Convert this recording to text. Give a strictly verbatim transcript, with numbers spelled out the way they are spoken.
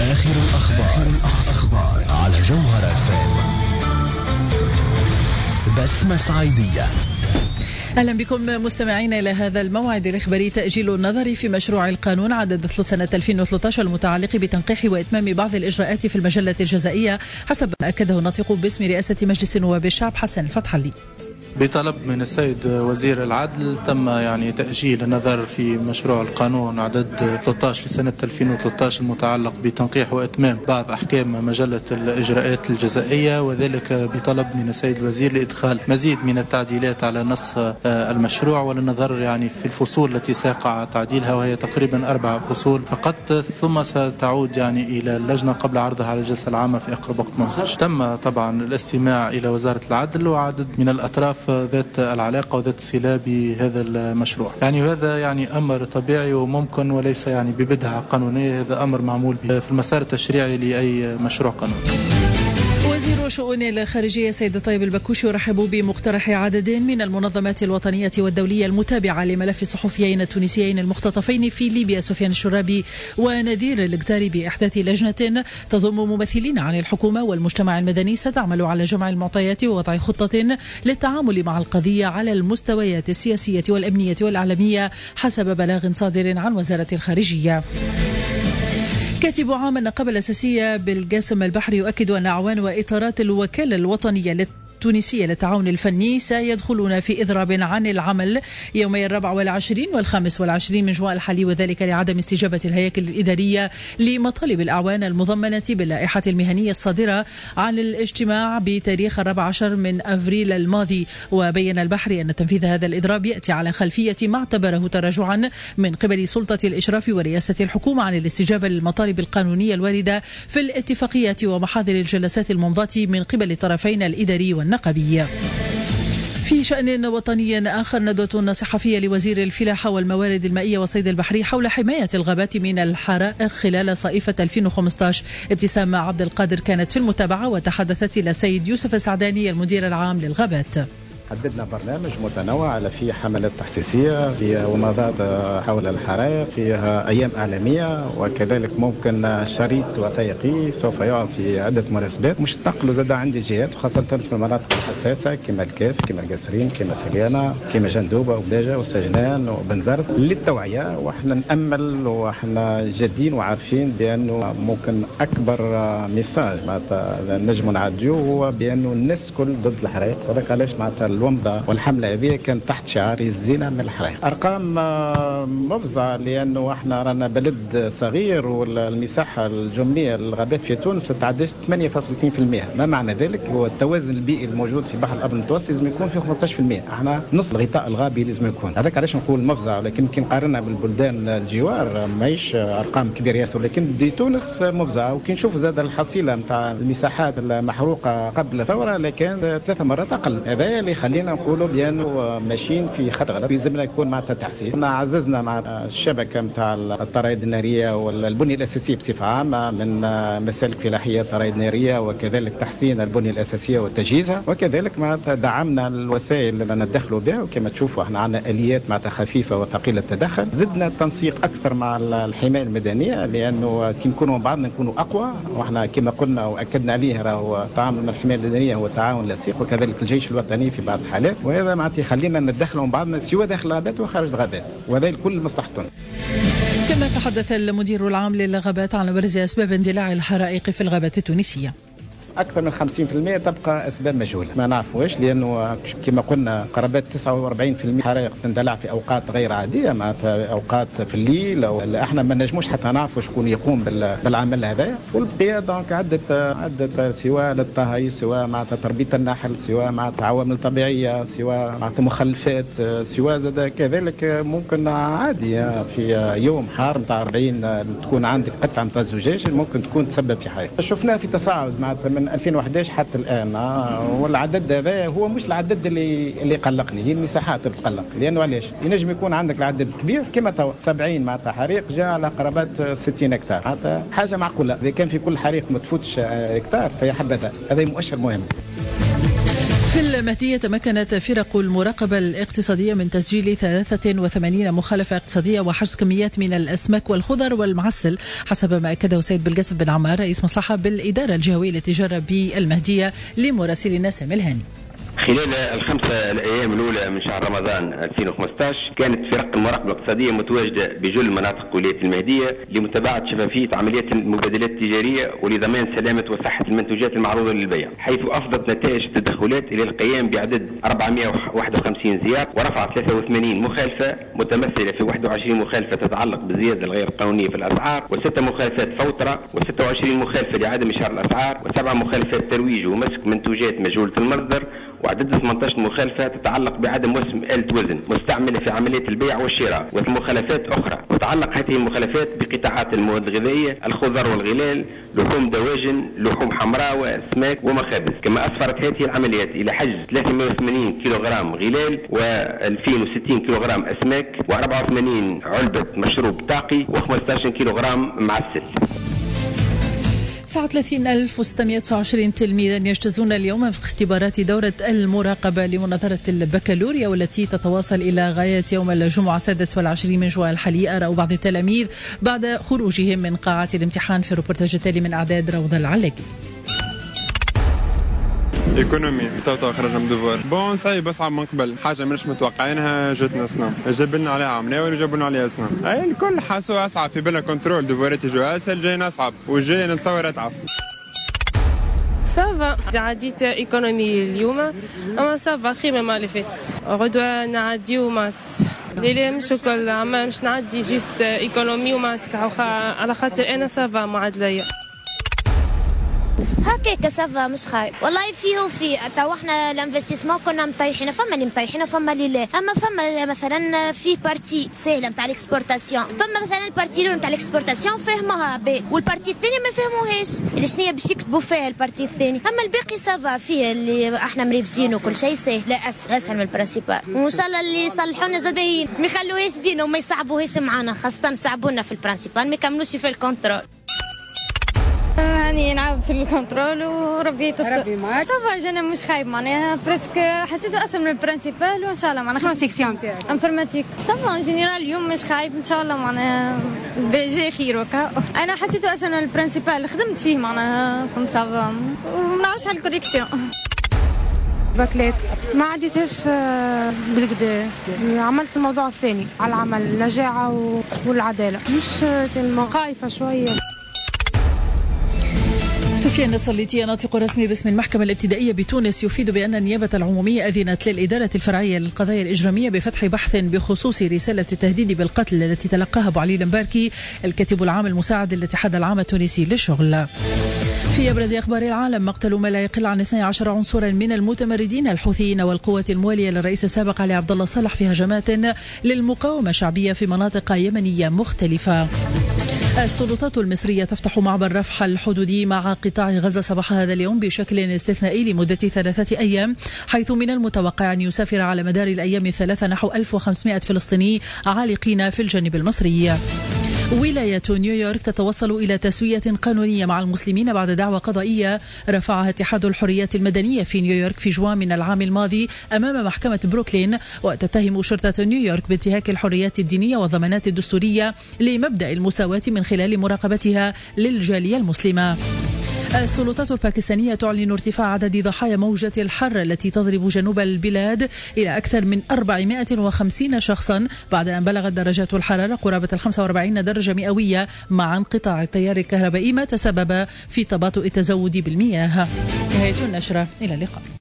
آخر الأخبار, الأخبار على جوهر اف ام. بسمة صعيدية. أهلا بكم مستمعين إلى هذا الموعد الإخباري. تأجيل النظر في مشروع القانون عدد سنة ألفين وثلاثة عشر المتعلق بتنقيح وإتمام بعض الإجراءات في المجلة الجزائية، حسب ما أكده الناطق باسم رئاسة مجلس نواب الشعب حسن الفتح علي. بطلب من السيد وزير العدل تم يعني تأجيل النظر في مشروع القانون عدد ثلاثة عشر لسنة ألفين وثلاثة عشر المتعلق بتنقيح وإتمام بعض أحكام مجلة الإجراءات الجزائية، وذلك بطلب من السيد الوزير لإدخال مزيد من التعديلات على نص المشروع وللنظر يعني في الفصول التي سيقع تعديلها، وهي تقريبا أربع فصول فقط، ثم ستعود يعني إلى اللجنة قبل عرضها على الجلسة العامة في أقرب وقت ممكن. تم طبعا الاستماع إلى وزارة العدل وعدد من الأطراف ذات العلاقة وذات الصلة بهذا المشروع، يعني هذا يعني أمر طبيعي وممكن وليس يعني ببدعة قانونية، هذا أمر معمول به في المسار التشريعي لأي مشروع قانوني. وزير شؤون الخارجية سيد طيب البكوشي يرحب بمقترح عدد من المنظمات الوطنية والدولية المتابعة لملف الصحفيين التونسيين المختطفين في ليبيا سفيان الشرابي ونذير القداري بإحداث لجنة تضم ممثلين عن الحكومة والمجتمع المدني ستعمل على جمع المعطيات ووضع خطة للتعامل مع القضية على المستويات السياسية والأمنية والإعلامية، حسب بلاغ صادر عن وزارة الخارجية. كاتب عام النقابة الأساسية بالقاسم البحري يؤكد أن أعوان وإطارات الوكالة الوطنية التونسية للتعاون الفني سيدخلون في إضراب عن العمل يومي الرابع والعشرين والخامس والعشرين من جوان الحالي، وذلك لعدم استجابة الهياكل الإدارية لمطالب الأعوان المضمنة باللائحة المهنية الصادرة عن الاجتماع بتاريخ الرابع عشر من أفريل الماضي. وبين البحري أن تنفيذ هذا الإضراب يأتي على خلفية ما اعتبره تراجعا من قبل سلطة الإشراف ورئاسة الحكومة عن الاستجابة للمطالب القانونية الواردة في الاتفاقيات ومحاضر الجلسات الممضاة من قبل الطرفين الإداري والنقابي. في شأن وطني آخر، ندوة صحفية لوزير الفلاحة والموارد المائية والصيد البحري حول حماية الغابات من الحرائق خلال صيفة ألفين وخمسة عشر. ابتسام عبد القادر كانت في المتابعة وتحدثت إلى السيد يوسف السعداني المدير العام للغابات. حددنا برنامج متنوع على فيه حملات تحسيسية، فيها ومضات حول الحرائق، فيها أيام إعلامية، وكذلك ممكن شريط وثائقي سوف يعرض في عدة مناسبات. مش تنقلوا زاد عندي جهات خاصة في المناطق الحساسة كما الكاف كما القصرين كما سليانة كما جندوبة وبلاجة وسجنان وبنزرت للتوعية. واحنا نأمل واحنا جادين وعارفين بأنه ممكن أكبر ميساج معناتها نجم نعديو هو بأنه الناس كل ضد الحرائق، وذلك علاش معناتها الومضة والحملة هذه كانت تحت شعار الزنا من الحرائق. أرقام مفزعة لأنه احنا رانا بلد صغير والمساحة الجملية للغابات في تونس تتعداش ثمانية فاصلة اثنين بالمئة. ما معنى ذلك؟ هو التوازن البيئي الموجود في بحر الأبيض المتوسط لازم يكون في خمسة عشر بالمئة، احنا نص الغطاء الغابي لازم يكون. هذاك علاش نقول مفزعة، ولكن كي نقارنها بالبلدان الجوار ماهيش أرقام كبيرة ياسر، لكن دي تونس مفزعة. وكي نشوف زاد الحصيلة نتاع المساحات المحروقة قبل الثورة لكن ثلاث مرات أقل. هذا اللي خلينا نقولوا بأنه ماشيين في خط غلط، يلزمنا يكون مع التحسين. عززنا مع الشبكة نتاع الطرائد النارية والبنية الأساسية بصفة عامة من مسالك فلاحية طرائد نارية، وكذلك تحسين البنية الأساسية وتجهيزها، وكذلك مع دعمنا الوسائل اللي ندخلوا بها. وكما تشوفوا احنا عندنا آليات مع خفيفة وثقيلة التدخل. زدنا التنسيق أكثر مع الحماية المدنية لأنه كي نكونوا مع بعضنا نكونوا أقوى. واحنا كما قلنا وأكدنا عليه راهو التعامل مع الحماية المدنية هو تعاون لصيق، وكذلك الجيش الوطني في بعض الحالات، وهذا معناته يخلينا ندخلوا بعضنا سواء داخل الغابات وخارج الغابات، وهذا الكل مصلحتهم. كما تحدث المدير العام للغابات عن برز أسباب اندلاع الحرائق في الغابات التونسية. أكثر من خمسين بالمئة تبقى أسباب مجهولة ما نعرفوش، لأنه كما قلنا قرابات تسعة وأربعين بالمئة حرائق تندلع في أوقات غير عادية، معناتها أوقات في الليل أو احنا ما نجموش حتى نعرفوا شكون يقوم بالعمل هذا. والبقية دونك عدة عدة سواء للطهي سواء معناتها تربية النحل سواء معناتها عوامل طبيعية سواء معناتها مخلفات سواء زاد كذلك ممكن عادي في يوم حار نتاع أربعين تكون عندك قطعة نتاع الزجاج ممكن تكون تسبب في حريق. شفناه في تصاعد معناتها من ألفين وأحد عشر حتى الآن، والعدد هذا هو مش العدد اللي اللي قلقني، هي المساحات اللي تقلق. لأنه علاش ينجم يكون عندك العدد كبير كما تو سبعين معناتها حريق جاء على قرابات ستين هكتار، معناتها حاجة معقولة. إذا كان في كل حريق ما تفوتش هكتار فهي حبذا، هذا مؤشر مهم. في المهدية تمكنت فرق المراقبة الاقتصادية من تسجيل ثلاثة وثمانين مخالفة اقتصادية وحجز كميات من الأسماك والخضر والمعسل، حسب ما أكده سيد بلقاسم بن عمار رئيس مصلحة بالإدارة الجهوية للتجارة بالمهدية لمراسلنا سامي الهاني. خلال الخمسة الأيام الأولى من شهر رمضان ألفين وخمسة عشر كانت فرق المراقبة الاقتصادية متواجدة بجل مناطق ولاية المهدية لمتابعة شفافية عمليات المبادلات التجارية ولضمان سلامة وصحة المنتوجات المعروضة للبيع، حيث أفضت نتائج التدخلات إلى القيام بعدد أربعمائة وواحد وخمسين زيارة ورفع ثلاثة وثمانين مخالفة متمثلة في واحد وعشرين مخالفة تتعلق بالزيادة الغير قانونية في الأسعار، وستة مخالفات فوترة، وستة وعشرين مخالفة لعدم إشهار الأسعار، وسبع مخالفات ترويج ومسك منتوجات مجهولة المصدر، وعدد ثمانية عشر مخالفة تتعلق بعدم وسم آلة وزن مستعملة في عملية البيع والشراء، ومخالفات أخرى. وتتعلق هذه المخالفات بقطاعات المواد الغذائية، الخضر والغلال، لحوم دواجن، لحوم حمراء وأسماك ومخابز. كما أسفرت هذه العمليات إلى حجز ثلاثمائة وثمانين كيلوغرام غلال وألفين وستين كيلوغرام أسماك وأربعة وثمانين علبة مشروب طاقي وخمسة عشر كيلوغرام معسل. تسعة وثلاثين ألف وستمائة وتسعة وعشرين تلميذا يجتازون اليوم في اختبارات دورة المراقبة لمناظرة البكالوريا والتي تتواصل إلى غاية يوم الجمعة السادس والعشرين من جوان الحالي. آراء بعض التلاميذ بعد خروجهم من قاعة الامتحان في الروبورتاج التالي من أعداد روضة العلاقي. ايكونومي تو خرجنا من دوفوار بون صعيب اصعب من قبل، حاجه مش متوقعينها جاتنا سنه، جاب لنا عليها عملاوي وجابوا لنا عليها سنه، اي الكل حاسوا اصعب، في بالنا كنترول دوفوارات يجوا اسهل، جايين اصعب والجاي نتصور اتعصب. سافا عديت ايكونومي اليوم اما سافا خير ما اللي فاتت، غدوه نعديو مات ليلي مش كل عام مش نعدي جوست ايكونومي وماتك على خاطر انا سافا معادله هكاك سافا مش خايب والله. فيه وفي تو احنا الانفستيسمون كنا مطيحين، فما اللي مطيحين فما اللي لا، اما فما مثلا في بارتي سهله نتاع الاكسبورتاسيون، فما مثلا البارتي نتاع الاكسبورتاسيون فهمها بي والبارتي الثانيه ما فهموهاش اللي شنو باش يكتبوا فيها البارتي الثاني، اما الباقي سافا فيه اللي احنا مريفزين وكل شيء سهل، لا اسهل اسهل من البرانسيبال، وان شاء الله اللي يصلحونا زادين ما يخلوهاش بينا وما يصعبوهاش معانا، خاصه صعبونا في البرانسيبال ما يكملوش في الكونترول. يعني نلعب في الكنترول وربي يتصل. ربي معاك. صافا جانا مش خايب معناها بريسك حسيته اسهل من البرانسيبال وان شاء الله معناها خلاص سيكسيون تاعك انفورماتيك صافا ان جينيرال اليوم مش خايب ان شاء الله معناها جاي خير وكا. انا حسيته اسهل من البرانسيبال خدمت فيه معناها فهمت صافا ما نعرفش على الكوريكسيون. باكلات ما عديتهاش بالكدا، عملت الموضوع الثاني على العمل النجاعة والعدالة، مش خايفة شوية. سفيان السليطي ناطق رسمي باسم المحكمة الابتدائية بتونس يفيد بأن النيابة العمومية أذنت للإدارة الفرعية للقضايا الإجرامية بفتح بحث بخصوص رسالة التهديد بالقتل التي تلقاها أبو علي المباركي الكاتب العام المساعد للاتحاد العام التونسي للشغل. في أبرز أخبار العالم، مقتل ما لا يقل عن اثني عشر عنصرا من المتمردين الحوثيين والقوات الموالية للرئيس السابق علي عبد الله صالح في هجمات للمقاومة الشعبية في مناطق يمنية مختلفة. السلطات المصرية تفتح معبر رفح الحدودي مع قطاع غزة صباح هذا اليوم بشكل استثنائي لمدة ثلاثة أيام، حيث من المتوقع أن يسافر على مدار الأيام الثلاثة نحو ألف وخمسمائة فلسطيني عالقين في الجانب المصري. ولاية نيويورك تتوصل إلى تسوية قانونية مع المسلمين بعد دعوى قضائية رفعها اتحاد الحريات المدنية في نيويورك في جوان من العام الماضي أمام محكمة بروكلين، وتتهم شرطة نيويورك بانتهاك الحريات الدينية والضمانات الدستورية لمبدأ المساواة من خلال مراقبتها للجالية المسلمة. السلطات الباكستانية تعلن ارتفاع عدد ضحايا موجة الحر التي تضرب جنوب البلاد إلى أكثر من أربعمائة وخمسين شخصا بعد أن بلغت درجات الحرارة قرابة الخمسة وأربعين درجة مئوية مع انقطاع التيار الكهربائي ما تسبب في تباطؤ التزود بالمياه. نهاية النشرة، إلى اللقاء.